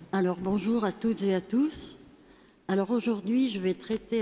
Alors bonjour à toutes et à tous. Alors aujourd'hui, je vais traiter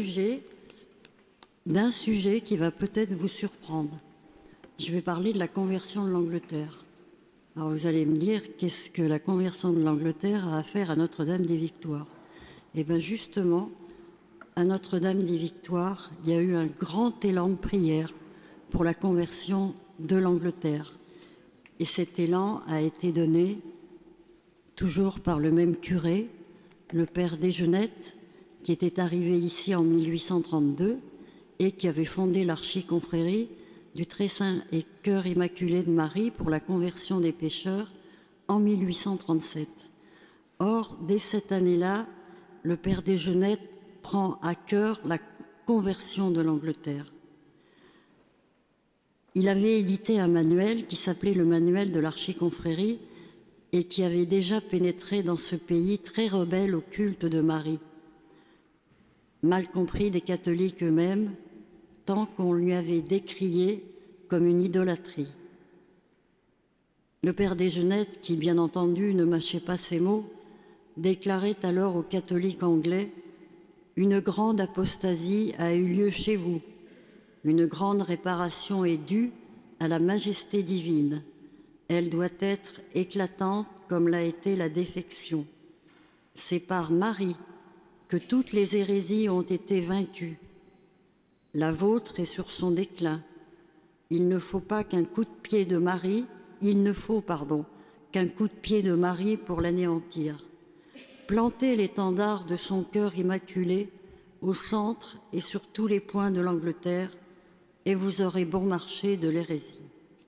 d'un sujet qui va peut-être vous surprendre. Je vais parler de la conversion de l'Angleterre. Alors vous allez me dire, qu'est-ce que la conversion de l'Angleterre a à faire à Notre-Dame-des-Victoires? Eh bien justement, à Notre-Dame-des-Victoires, il y a eu un grand élan de prière pour la conversion de l'Angleterre. Et cet élan a été donné toujours par le même curé, le père Desgenettes, qui était arrivé ici en 1832 et qui avait fondé l'archiconfrérie du Très Saint et Cœur Immaculé de Marie pour la conversion des pécheurs en 1837. Or, dès cette année-là, le père Desgenettes prend à cœur la conversion de l'Angleterre. Il avait édité un manuel qui s'appelait le Manuel de l'archiconfrérie et qui avait déjà pénétré dans ce pays très rebelle au culte de Marie, mal compris des catholiques eux-mêmes, tant qu'on lui avait décrié comme une idolâtrie. Le père Desgenettes, qui bien entendu ne mâchait pas ses mots, déclarait alors aux catholiques anglais « Une grande apostasie a eu lieu chez vous. Une grande réparation est due à la majesté divine. Elle doit être éclatante comme l'a été la défection. C'est par Marie que toutes les hérésies ont été vaincues. La vôtre est sur son déclin. Il ne faut qu'un coup de pied de Marie pour l'anéantir. Plantez l'étendard de son cœur immaculé au centre et sur tous les points de l'Angleterre, et vous aurez bon marché de l'hérésie. »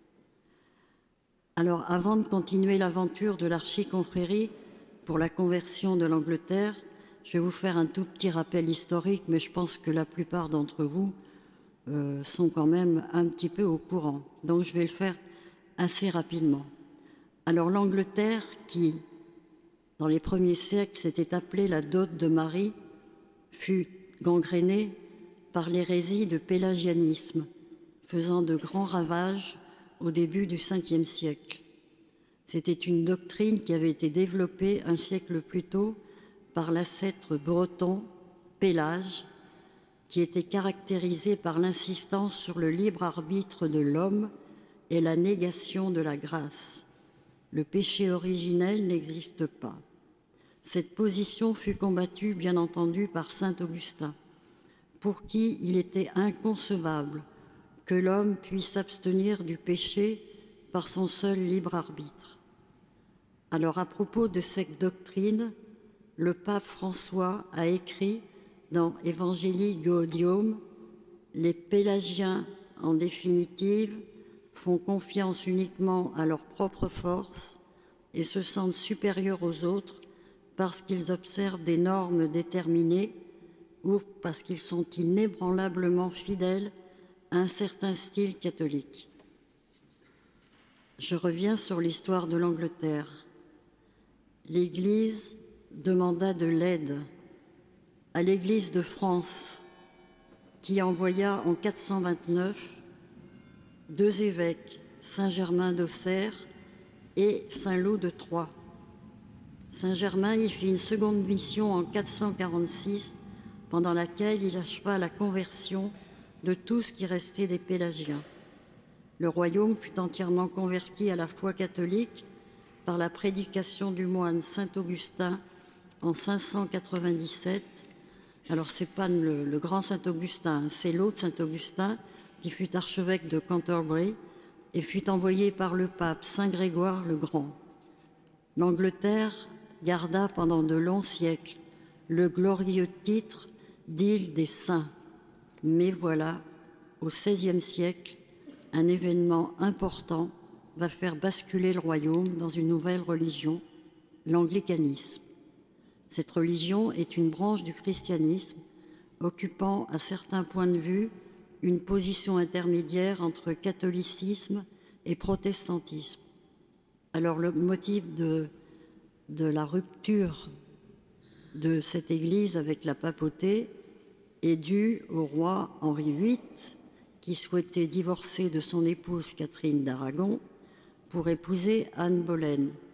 Alors, avant de continuer l'aventure de l'archiconfrérie pour la conversion de l'Angleterre, je vais vous faire un tout petit rappel historique, mais je pense que la plupart d'entre vous sont quand même un petit peu au courant. Donc, je vais le faire assez rapidement. Alors, l'Angleterre, qui, dans les premiers siècles, s'était appelée la dot de Marie, fut gangrénée par l'hérésie de pélagianisme, faisant de grands ravages au début du Ve siècle. C'était une doctrine qui avait été développée un siècle plus tôt par l'ancêtre breton Pélage, qui était caractérisé par l'insistance sur le libre arbitre de l'homme et la négation de la grâce. Le péché originel n'existe pas. Cette position fut combattue, bien entendu, par saint Augustin, pour qui il était inconcevable que l'homme puisse s'abstenir du péché par son seul libre arbitre. Alors, à propos de cette doctrine, le pape François a écrit dans Evangelii Gaudium « Les pélagiens, en définitive, font confiance uniquement à leur propre force et se sentent supérieurs aux autres parce qu'ils observent des normes déterminées ou parce qu'ils sont inébranlablement fidèles à un certain style catholique. » Je reviens sur l'histoire de l'Angleterre. L'Église demanda de l'aide à l'Église de France, qui envoya en 429 deux évêques, Saint-Germain d'Auxerre et Saint-Lô de Troyes. Saint-Germain y fit une seconde mission en 446, pendant laquelle il acheva la conversion de tout ce qui restait des Pélagiens. Le royaume fut entièrement converti à la foi catholique par la prédication du moine saint Augustin en 597. Alors, ce n'est pas le grand saint Augustin, c'est l'autre saint Augustin qui fut archevêque de Canterbury et fut envoyé par le pape saint Grégoire le Grand. L'Angleterre garda pendant de longs siècles le glorieux titre d'île des saints. Mais voilà, au XVIe siècle, un événement important va faire basculer le royaume dans une nouvelle religion, l'anglicanisme. Cette religion est une branche du christianisme occupant à certains points de vue une position intermédiaire entre catholicisme et protestantisme. Alors le motif de la rupture de cette Église avec la papauté est dû au roi Henri VIII, qui souhaitait divorcer de son épouse Catherine d'Aragon pour épouser Anne Boleyn.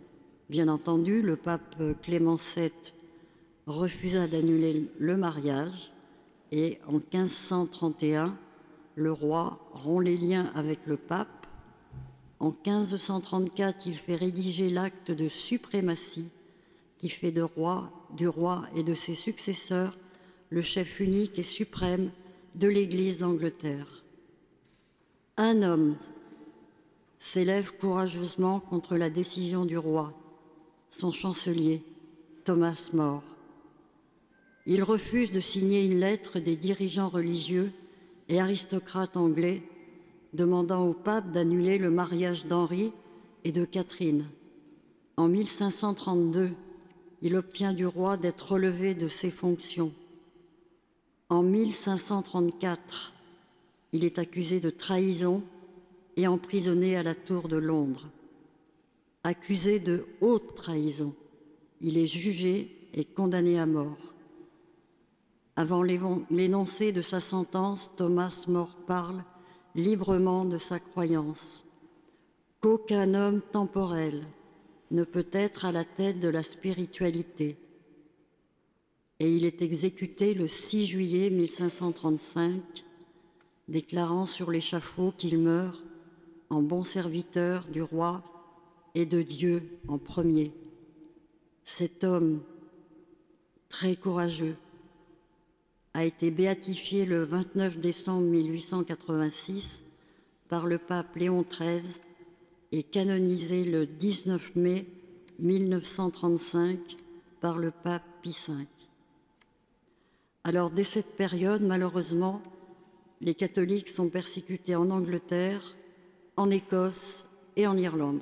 Bien entendu, le pape Clément VII refusa d'annuler le mariage et en 1531, le roi rompt les liens avec le pape. En 1534, il fait rédiger l'acte de suprématie qui fait du roi et de ses successeurs le chef unique et suprême de l'Église d'Angleterre. Un homme s'élève courageusement contre la décision du roi, son chancelier, Thomas More. Il refuse de signer une lettre des dirigeants religieux et aristocrates anglais demandant au pape d'annuler le mariage d'Henri et de Catherine. En 1532, il obtient du roi d'être relevé de ses fonctions. En 1534, il est accusé de trahison et emprisonné à la Tour de Londres. Accusé de haute trahison, il est jugé et condamné à mort. Avant l'énoncé de sa sentence, Thomas More parle librement de sa croyance qu'aucun homme temporel ne peut être à la tête de la spiritualité. Et il est exécuté le 6 juillet 1535, déclarant sur l'échafaud qu'il meurt en bon serviteur du roi et de Dieu en premier. Cet homme très courageux a été béatifié le 29 décembre 1886 par le pape Léon XIII et canonisé le 19 mai 1935 par le pape Pie V. Alors, dès cette période, malheureusement, les catholiques sont persécutés en Angleterre, en Écosse et en Irlande.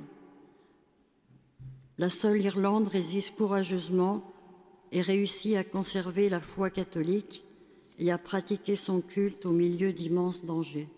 La seule Irlande résiste courageusement et réussit à conserver la foi catholique et à pratiquer son culte au milieu d'immenses dangers.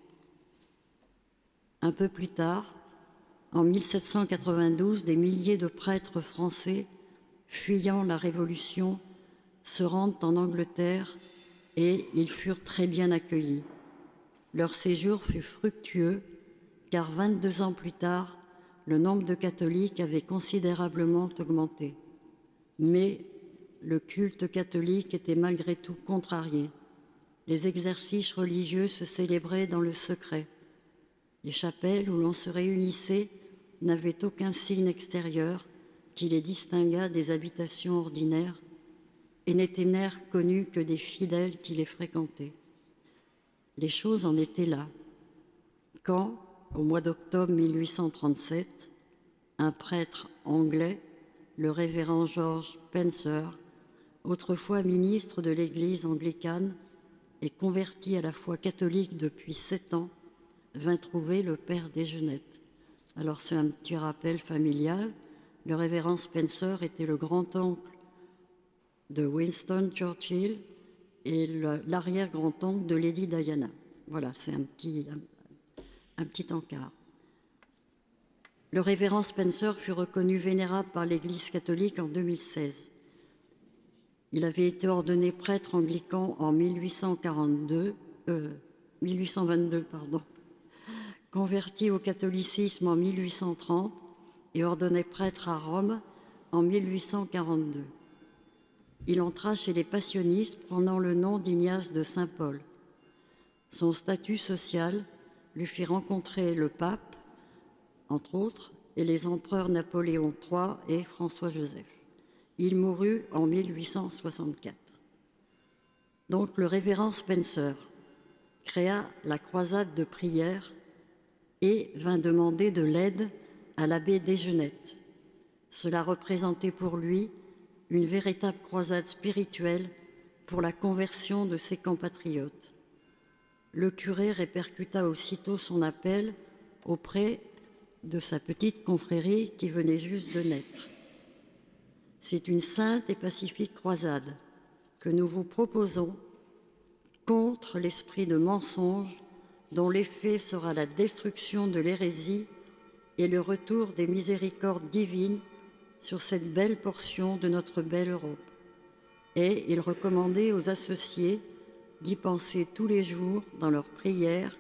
Un peu plus tard, en 1792, des milliers de prêtres français, fuyant la Révolution, se rendent en Angleterre et ils furent très bien accueillis. Leur séjour fut fructueux car 22 ans plus tard, le nombre de catholiques avait considérablement augmenté. Mais le culte catholique était malgré tout contrarié. Les exercices religieux se célébraient dans le secret. Les chapelles où l'on se réunissait n'avaient aucun signe extérieur qui les distinguât des habitations ordinaires et n'étaient connus que des fidèles qui les fréquentaient. Les choses en étaient là, quand, au mois d'octobre 1837, un prêtre anglais, le révérend George Spencer, autrefois ministre de l'Église anglicane et converti à la foi catholique depuis 7 ans, vint trouver le père Desgenettes. Alors c'est un petit rappel familial. Le révérend Spencer était le grand-oncle de Winston Churchill et l'arrière-grand-oncle de Lady Diana. Voilà, c'est un petit encart. Le révérend Spencer fut reconnu vénérable par l'Église catholique en 2016. Il avait été ordonné prêtre anglican en 1822, converti au catholicisme en 1830 et ordonné prêtre à Rome en 1842. Il entra chez les passionistes prenant le nom d'Ignace de Saint-Paul. Son statut social lui fit rencontrer le pape, entre autres, et les empereurs Napoléon III et François-Joseph. Il mourut en 1864. Donc le révérend Spencer créa la croisade de prière et vint demander de l'aide à l'abbé Desgenettes. Cela représentait pour lui une véritable croisade spirituelle pour la conversion de ses compatriotes. Le curé répercuta aussitôt son appel auprès de sa petite confrérie qui venait juste de naître. C'est une sainte et pacifique croisade que nous vous proposons contre l'esprit de mensonge dont l'effet sera la destruction de l'hérésie et le retour des miséricordes divines sur cette belle portion de notre belle Europe. Et il recommandait aux associés d'y penser tous les jours dans leurs prières,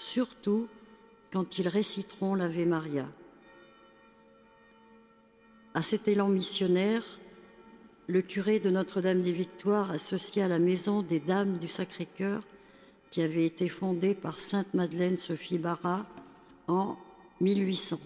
surtout quand ils réciteront l'Ave Maria. À cet élan missionnaire, le curé de Notre-Dame-des-Victoires associa la Maison des Dames du Sacré-Cœur, qui avait été fondée par Sainte Madeleine Sophie Barra en 1800.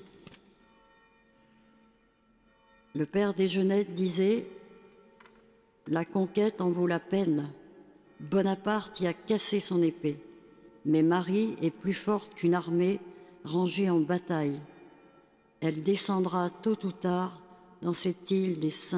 Le père Desgenettes disait « La conquête en vaut la peine. Bonaparte y a cassé son épée, mais Marie est plus forte qu'une armée rangée en bataille. Elle descendra tôt ou tard dans cette île des saints. »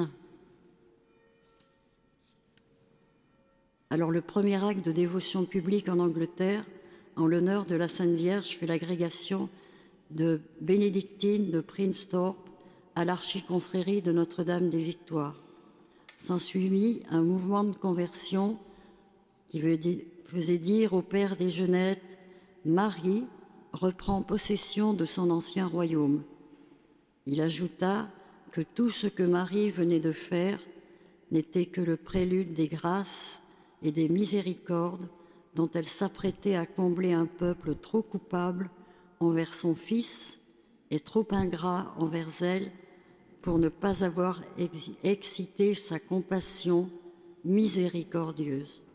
Alors le premier acte de dévotion publique en Angleterre, en l'honneur de la Sainte Vierge, fait l'agrégation de bénédictines de Prince-Thorpe à l'archiconfrérie de Notre-Dame-des-Victoires. S'ensuivit un mouvement de conversion qui faisait dire au père Desgenettes « Marie reprend possession de son ancien royaume ». Il ajouta que tout ce que Marie venait de faire n'était que le prélude des grâces et des miséricordes dont elle s'apprêtait à combler un peuple trop coupable envers son Fils et trop ingrat envers elle pour ne pas avoir excité sa compassion miséricordieuse.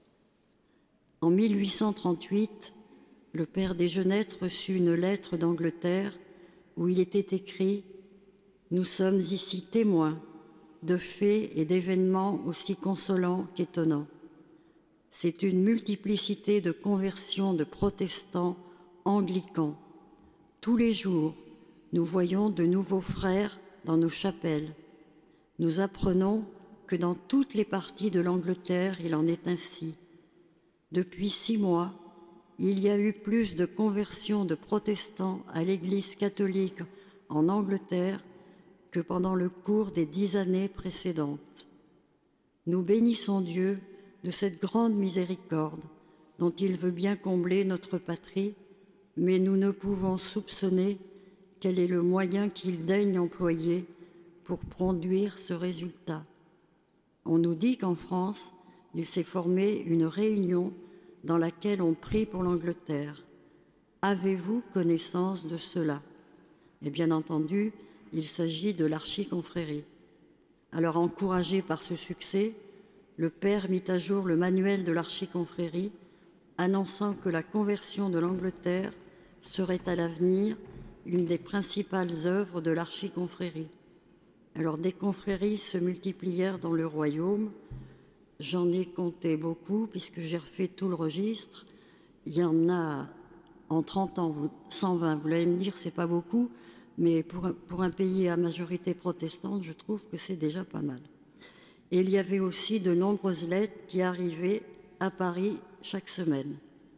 En 1838, le père Desgenettes reçut une lettre d'Angleterre où il était écrit « Nous sommes ici témoins de faits et d'événements aussi consolants qu'étonnants. C'est une multiplicité de conversions de protestants anglicans. Tous les jours, nous voyons de nouveaux frères dans nos chapelles. Nous apprenons que dans toutes les parties de l'Angleterre, il en est ainsi. Depuis 6 mois, il y a eu plus de conversions de protestants à l'Église catholique en Angleterre que pendant le cours des 10 années précédentes. Nous bénissons Dieu de cette grande miséricorde dont il veut bien combler notre patrie, mais nous ne pouvons soupçonner quel est le moyen qu'il daigne employer pour produire ce résultat. On nous dit qu'en France, il s'est formé une réunion dans laquelle on prie pour l'Angleterre. Avez-vous connaissance de cela? Et bien entendu, il s'agit de l'archiconfrérie. Alors, encouragé par ce succès, le père mit à jour le manuel de l'archiconfrérie, annonçant que la conversion de l'Angleterre serait à l'avenir une des principales œuvres de l'archiconfrérie. Alors, des confréries se multiplièrent dans le royaume. J'en ai compté beaucoup, puisque j'ai refait tout le registre. Il y en a, en 30 ans, 120. Vous allez me dire, c'est pas beaucoup, mais pour un pays à majorité protestante, je trouve que c'est déjà pas mal. Et il y avait aussi de nombreuses lettres qui arrivaient à Paris chaque semaine.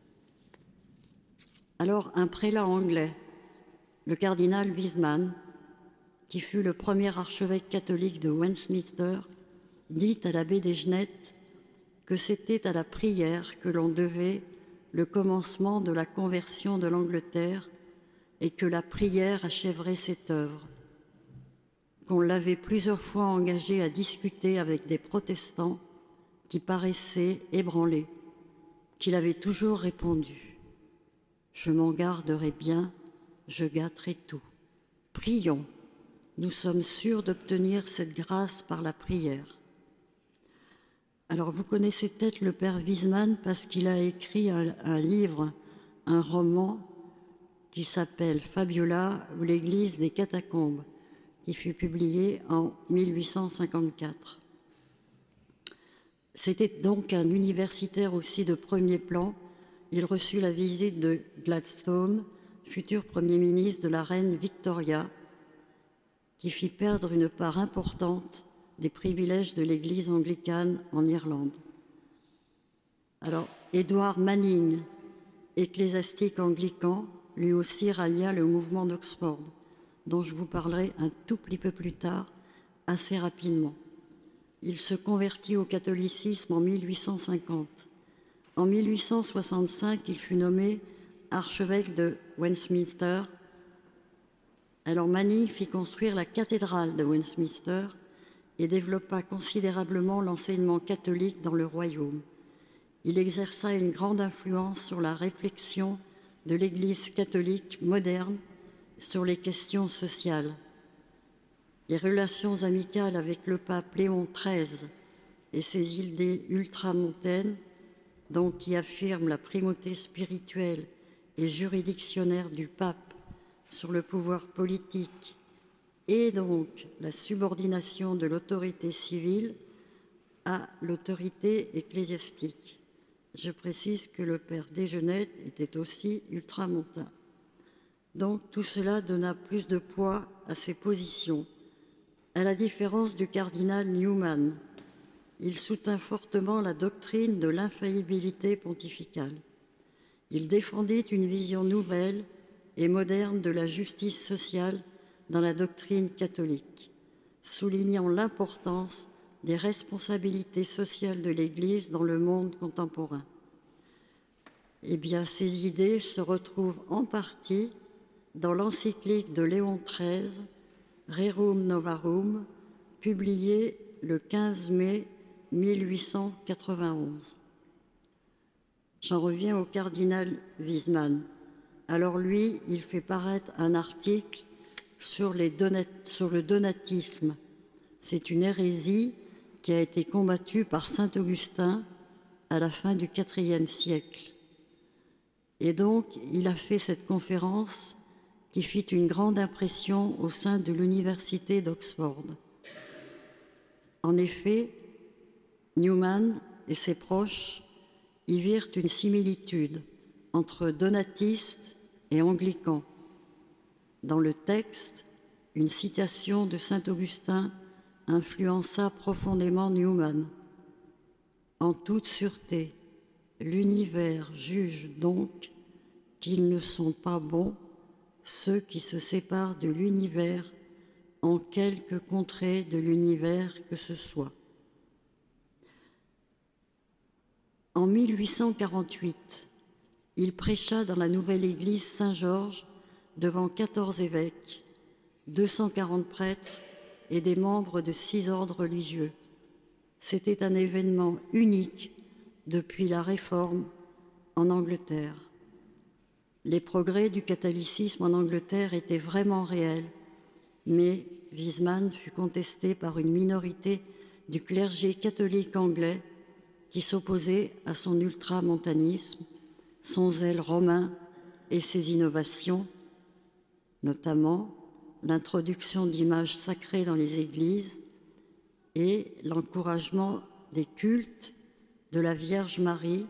Alors, un prélat anglais, le cardinal Wiseman, qui fut le premier archevêque catholique de Westminster, dit à l'abbé Desgenettes que c'était à la prière que l'on devait le commencement de la conversion de l'Angleterre et que la prière achèverait cette œuvre, qu'on l'avait plusieurs fois engagé à discuter avec des protestants qui paraissaient ébranlés, qu'il avait toujours répondu « Je m'en garderai bien, je gâterai tout. Prions, nous sommes sûrs d'obtenir cette grâce par la prière. » Alors, vous connaissez peut-être le père Wiseman parce qu'il a écrit un livre, un roman qui s'appelle Fabiola ou l'Église des catacombes, qui fut publié en 1854. C'était donc un universitaire aussi de premier plan. Il reçut la visite de Gladstone, futur Premier ministre de la reine Victoria, qui fit perdre une part importante des privilèges de l'Église anglicane en Irlande. Alors, Édouard Manning, ecclésiastique anglican, lui aussi rallia le mouvement d'Oxford, dont je vous parlerai un tout petit peu plus tard, assez rapidement. Il se convertit au catholicisme en 1850. En 1865, il fut nommé archevêque de Westminster. Alors Manning fit construire la cathédrale de Westminster et développa considérablement l'enseignement catholique dans le royaume. Il exerça une grande influence sur la réflexion de l'Église catholique moderne sur les questions sociales. Les relations amicales avec le pape Léon XIII et ses idées ultramontaines, donc qui affirment la primauté spirituelle et juridictionnaire du pape sur le pouvoir politique et donc la subordination de l'autorité civile à l'autorité ecclésiastique. Je précise que le père Desgenais était aussi ultramontain. Donc tout cela donna plus de poids à ses positions. À la différence du cardinal Newman, il soutint fortement la doctrine de l'infaillibilité pontificale. Il défendit une vision nouvelle et moderne de la justice sociale dans la doctrine catholique, soulignant l'importance des responsabilités sociales de l'Église dans le monde contemporain. Eh bien, ces idées se retrouvent en partie dans l'encyclique de Léon XIII, Rerum Novarum, publiée le 15 mai 1891. J'en reviens au cardinal Wiseman. Alors lui, il fait paraître un article sur le donatisme. C'est une hérésie qui a été combattue par saint Augustin à la fin du IVe siècle. Et donc, il a fait cette conférence qui fit une grande impression au sein de l'université d'Oxford. En effet, Newman et ses proches y virent une similitude entre donatistes et anglicans. Dans le texte, une citation de saint Augustin influença profondément Newman. En toute sûreté, l'univers juge donc qu'ils ne sont pas bons ceux qui se séparent de l'univers en quelque contrée de l'univers que ce soit. En 1848, il prêcha dans la nouvelle église Saint-Georges devant 14 évêques, 240 prêtres et des membres de 6 ordres religieux. C'était un événement unique depuis la Réforme en Angleterre. Les progrès du catholicisme en Angleterre étaient vraiment réels, mais Wiseman fut contesté par une minorité du clergé catholique anglais qui s'opposait à son ultramontanisme, son zèle romain et ses innovations, notamment l'introduction d'images sacrées dans les églises et l'encouragement des cultes de la Vierge Marie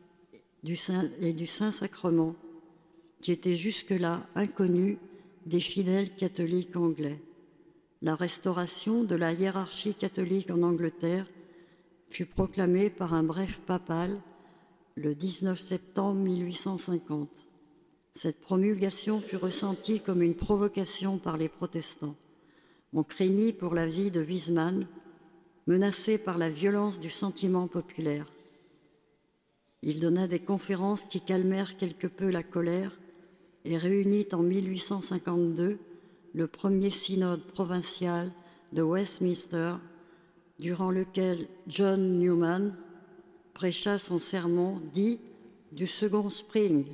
et du Saint-Sacrement, qui étaient jusque-là inconnus des fidèles catholiques anglais. La restauration de la hiérarchie catholique en Angleterre fut proclamée par un bref papal le 19 septembre 1850. Cette promulgation fut ressentie comme une provocation par les protestants. On craignit pour la vie de Wiseman, menacé par la violence du sentiment populaire. Il donna des conférences qui calmèrent quelque peu la colère et réunit en 1852 le premier synode provincial de Westminster, durant lequel John Newman prêcha son sermon dit du second spring.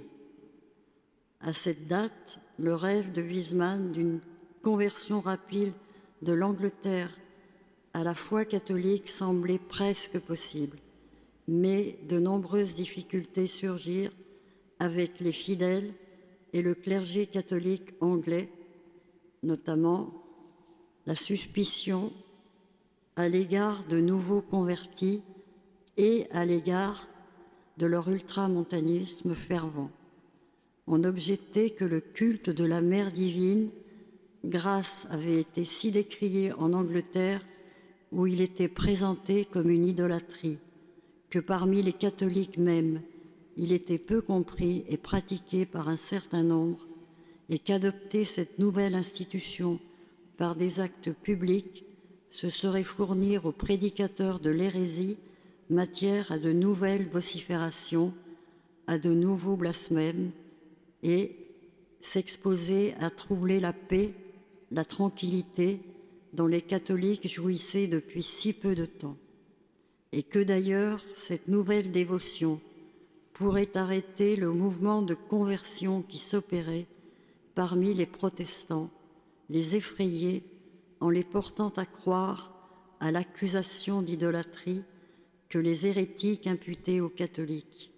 À cette date, le rêve de Wiseman d'une conversion rapide de l'Angleterre à la foi catholique semblait presque possible, mais de nombreuses difficultés surgirent avec les fidèles et le clergé catholique anglais, notamment la suspicion à l'égard de nouveaux convertis et à l'égard de leur ultramontanisme fervent. On objectait que le culte de la Mère divine, grâce avait été si décrié en Angleterre, où il était présenté comme une idolâtrie, que parmi les catholiques même, il était peu compris et pratiqué par un certain nombre, et qu'adopter cette nouvelle institution par des actes publics, ce serait fournir aux prédicateurs de l'hérésie matière à de nouvelles vociférations, à de nouveaux blasphèmes, et s'exposer à troubler la paix, la tranquillité dont les catholiques jouissaient depuis si peu de temps. Et que d'ailleurs cette nouvelle dévotion pourrait arrêter le mouvement de conversion qui s'opérait parmi les protestants, les effrayer en les portant à croire à l'accusation d'idolâtrie que les hérétiques imputaient aux catholiques.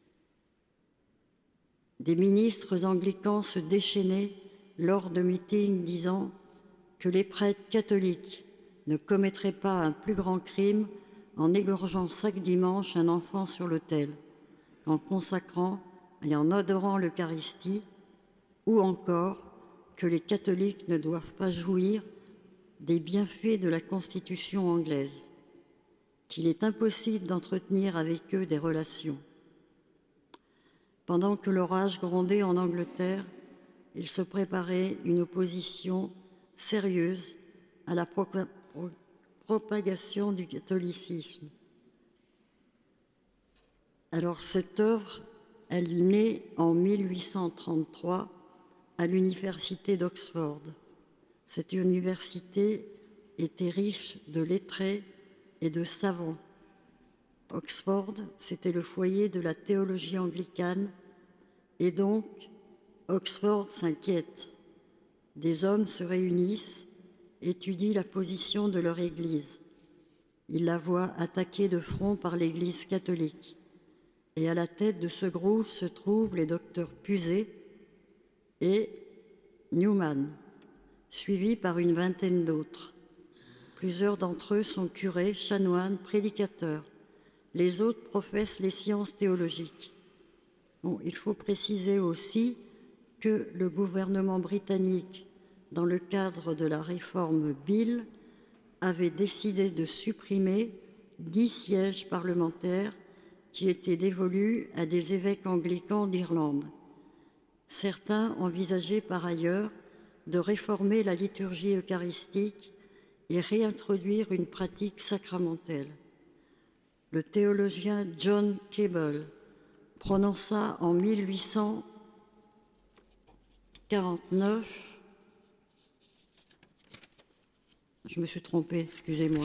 Des ministres anglicans se déchaînaient lors de meetings disant que les prêtres catholiques ne commettraient pas un plus grand crime en égorgeant chaque dimanche un enfant sur l'autel, en consacrant et en adorant l'Eucharistie, ou encore que les catholiques ne doivent pas jouir des bienfaits de la Constitution anglaise, qu'il est impossible d'entretenir avec eux des relations. Pendant que l'orage grondait en Angleterre, il se préparait une opposition sérieuse à la propagation du catholicisme. Alors cette œuvre, elle naît en 1833 à l'université d'Oxford. Cette université était riche de lettrés et de savants. Oxford, c'était le foyer de la théologie anglicane, et donc Oxford s'inquiète. Des hommes se réunissent, étudient la position de leur Église. Ils la voient attaquée de front par l'Église catholique. Et à la tête de ce groupe se trouvent les docteurs Pusey et Newman, suivis par une vingtaine d'autres. Plusieurs d'entre eux sont curés, chanoines, prédicateurs. Les autres professent les sciences théologiques. Bon, il faut préciser aussi que le gouvernement britannique, dans le cadre de la réforme Bill, avait décidé de supprimer 10 sièges parlementaires qui étaient dévolus à des évêques anglicans d'Irlande. Certains envisageaient par ailleurs de réformer la liturgie eucharistique et réintroduire une pratique sacramentelle. Le théologien John Keble prononça en 1849, je me suis trompée, excusez-moi,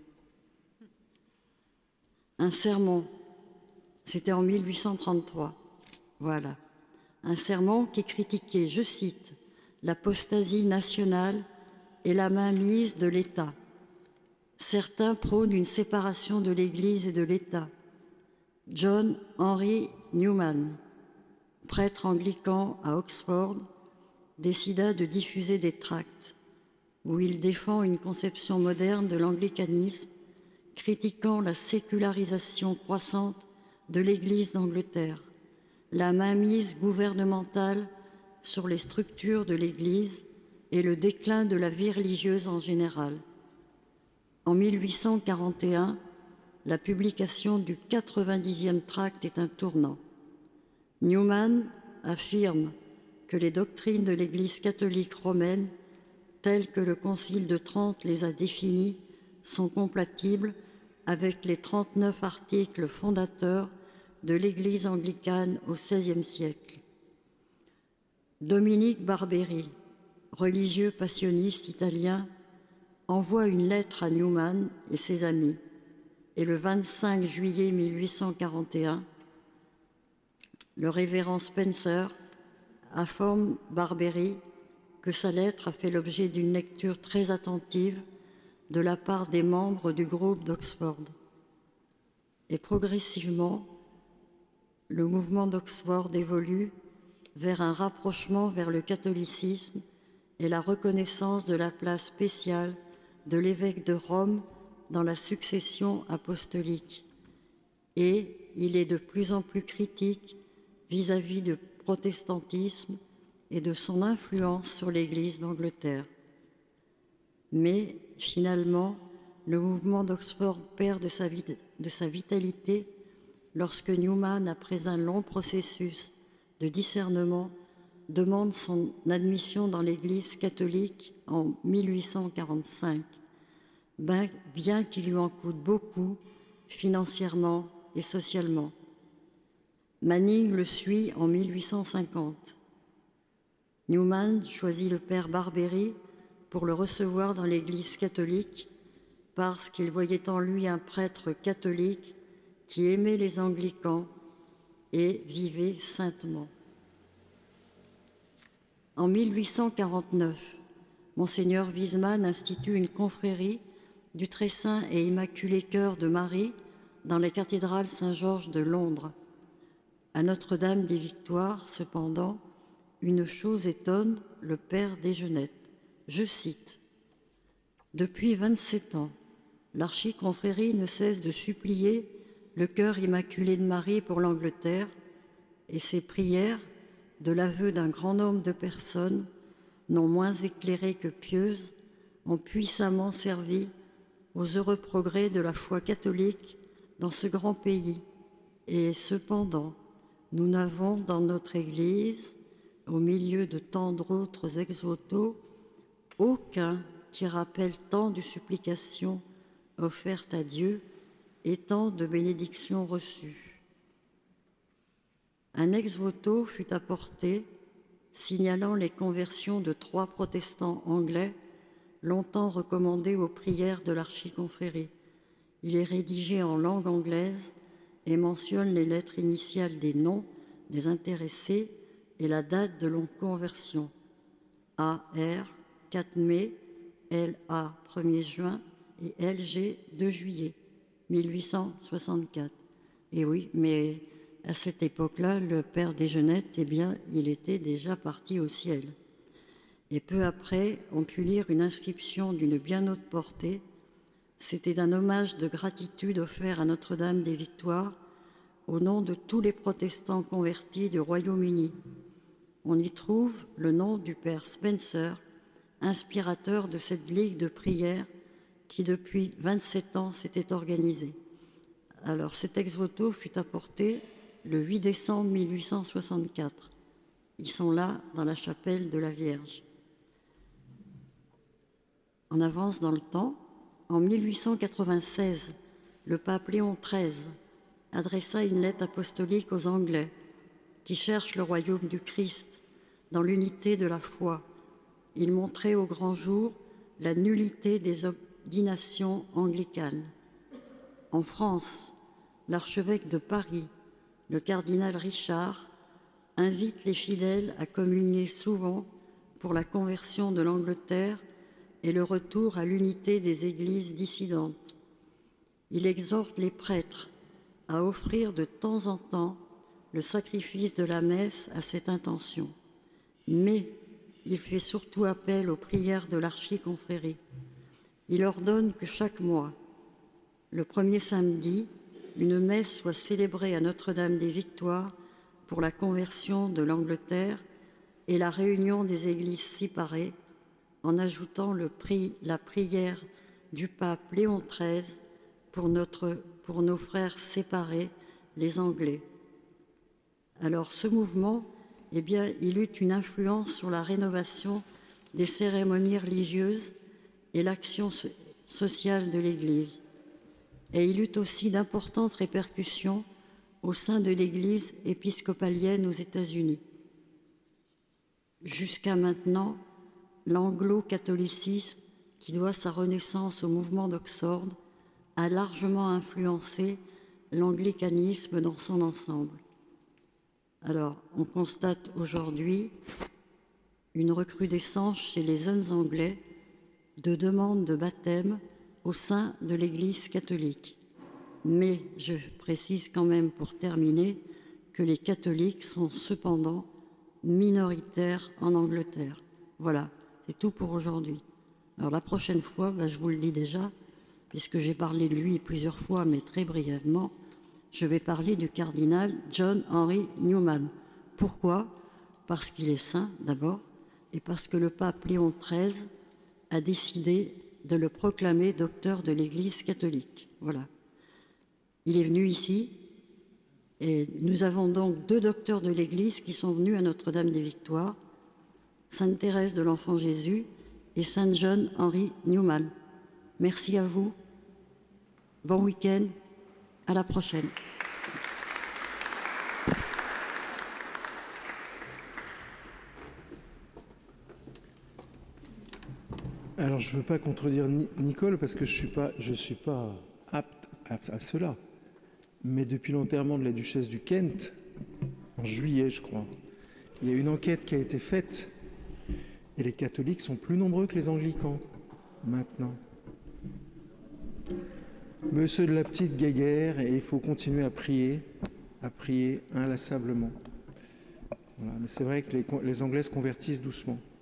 un sermon, c'était en 1833, voilà, un sermon qui critiquait, je cite, l'apostasie nationale et la mainmise de l'État. Certains prônent une séparation de l'Église et de l'État. John Henry Newman, prêtre anglican à Oxford, décida de diffuser des tracts où il défend une conception moderne de l'anglicanisme, critiquant la sécularisation croissante de l'Église d'Angleterre, la mainmise gouvernementale sur les structures de l'Église et le déclin de la vie religieuse en général. En 1841, la publication du 90e tract est un tournant. Newman affirme que les doctrines de l'Église catholique romaine, telles que le Concile de Trente les a définies, sont compatibles avec les 39 articles fondateurs de l'Église anglicane au XVIe siècle. Dominique Barberi, religieux passionniste italien, envoie une lettre à Newman et ses amis. Et le 25 juillet 1841, le révérend Spencer informe Barberi que sa lettre a fait l'objet d'une lecture très attentive de la part des membres du groupe d'Oxford. Et progressivement, le mouvement d'Oxford évolue vers un rapprochement vers le catholicisme et la reconnaissance de la place spéciale de l'évêque de Rome dans la succession apostolique. Et il est de plus en plus critique vis-à-vis du protestantisme et de son influence sur l'Église d'Angleterre. Mais finalement, le mouvement d'Oxford perd de sa vitalité lorsque Newman, après un long processus de discernement, demande son admission dans l'Église catholique en 1845, bien qu'il lui en coûte beaucoup financièrement et socialement. Manning le suit en 1850. Newman choisit le père Barberi pour le recevoir dans l'Église catholique parce qu'il voyait en lui un prêtre catholique qui aimait les anglicans et vivait saintement. En 1849, Monseigneur Wiesmann institue une confrérie du Très Saint et Immaculé Cœur de Marie dans la cathédrale Saint-Georges de Londres. À Notre-Dame des Victoires, cependant, une chose étonne le père Desgenettes. Je cite : « Depuis 27 ans, l'archiconfrérie ne cesse de supplier le cœur immaculé de Marie pour l'Angleterre, et ses prières, de l'aveu d'un grand nombre de personnes, non moins éclairées que pieuses, ont puissamment servi aux heureux progrès de la foi catholique dans ce grand pays. Et cependant, nous n'avons dans notre Église, au milieu de tant d'autres ex-voto, aucun qui rappelle tant de supplications offertes à Dieu et tant de bénédictions reçues. » Un ex-voto fut apporté signalant les conversions de 3 protestants anglais longtemps recommandés aux prières de l'archiconfrérie. Il est rédigé en langue anglaise et mentionne les lettres initiales des noms des intéressés et la date de leur conversion. AR 4 mai, LA 1er juin et LG 2 juillet 1864. Et oui, mais à cette époque-là, le père Desgenettes, eh bien, il était déjà parti au ciel. Et peu après, on put lire une inscription d'une bien autre portée. C'était un hommage de gratitude offert à Notre-Dame des Victoires au nom de tous les protestants convertis du Royaume-Uni. On y trouve le nom du père Spencer, inspirateur de cette ligue de prière qui, depuis 27 ans, s'était organisée. Alors, cet ex-voto fut apporté le 8 décembre 1864. Ils sont là, dans la chapelle de la Vierge. On avance dans le temps. En 1896, le pape Léon XIII adressa une lettre apostolique aux Anglais qui cherchent le royaume du Christ dans l'unité de la foi. Il montrait au grand jour la nullité des ordinations anglicanes. En France, l'archevêque de Paris, le cardinal Richard, invite les fidèles à communier souvent pour la conversion de l'Angleterre et le retour à l'unité des églises dissidentes. Il exhorte les prêtres à offrir de temps en temps le sacrifice de la messe à cette intention. Mais il fait surtout appel aux prières de l'archiconfrérie. Il ordonne que chaque mois, le premier samedi, une messe soit célébrée à Notre-Dame des Victoires pour la conversion de l'Angleterre et la réunion des églises séparées, en ajoutant la prière du pape Léon XIII pour nos frères séparés, les Anglais. Alors ce mouvement, eh bien, il eut une influence sur la rénovation des cérémonies religieuses et l'action sociale de l'Église. Et il eut aussi d'importantes répercussions au sein de l'Église épiscopalienne aux États-Unis. Jusqu'à maintenant, l'anglo-catholicisme, qui doit sa renaissance au mouvement d'Oxford, a largement influencé l'anglicanisme dans son ensemble. Alors, on constate aujourd'hui une recrudescence chez les jeunes Anglais de demandes de baptême au sein de l'Église catholique. Mais je précise quand même pour terminer que les catholiques sont cependant minoritaires en Angleterre. Voilà, c'est tout pour aujourd'hui. Alors la prochaine fois, je vous le dis déjà, puisque j'ai parlé de lui plusieurs fois, mais très brièvement, je vais parler du cardinal John Henry Newman. Pourquoi ? Parce qu'il est saint d'abord, et parce que le pape Léon XIII a décidé de le proclamer docteur de l'Église catholique. Voilà. Il est venu ici, et nous avons donc 2 docteurs de l'Église qui sont venus à Notre-Dame des Victoires, Sainte Thérèse de l'Enfant Jésus et Saint John Henry Newman. Merci à vous. Bon week-end. À la prochaine. Alors, je ne veux pas contredire Nicole parce que je suis pas apte à cela. Mais depuis l'enterrement de la duchesse du Kent, en juillet, je crois, il y a une enquête qui a été faite Et les catholiques sont plus nombreux que les anglicans, maintenant. Monsieur de la petite guéguerre, et il faut continuer à prier inlassablement. Voilà. Mais c'est vrai que les Anglais se convertissent doucement.